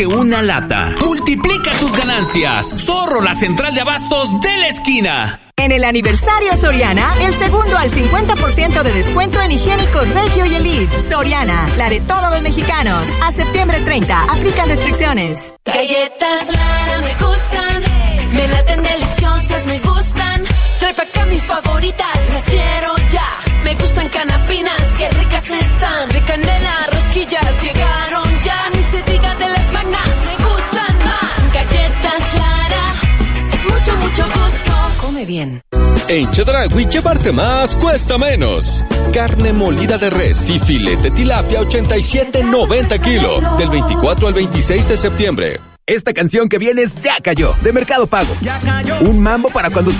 una lata. Multiplica tus ganancias. Zorro, la central de abastos de la esquina. En el aniversario Soriana, el segundo al 50% de descuento en higiénicos Regio y Elite. Soriana, la de todos los mexicanos. A septiembre 30, aplican restricciones. Galletas Lara me gustan, me laten deliciosas, me gustan. Trae pa' acá mis favoritas, las quiero ya. Me gustan canapinas, qué ricas están. De canela, rosquillas, llegaron ya. Ni se diga de las magnas, me gustan más. Galletas Lara, es mucho, mucho gusto. Come bien. En Chedraui llevarte más cuesta menos. Carne molida de res y filete tilapia 87.90 kilo. Del 24 al 26 de septiembre. Esta canción que vienes ya cayó, de Mercado Pago. Un mambo para cuando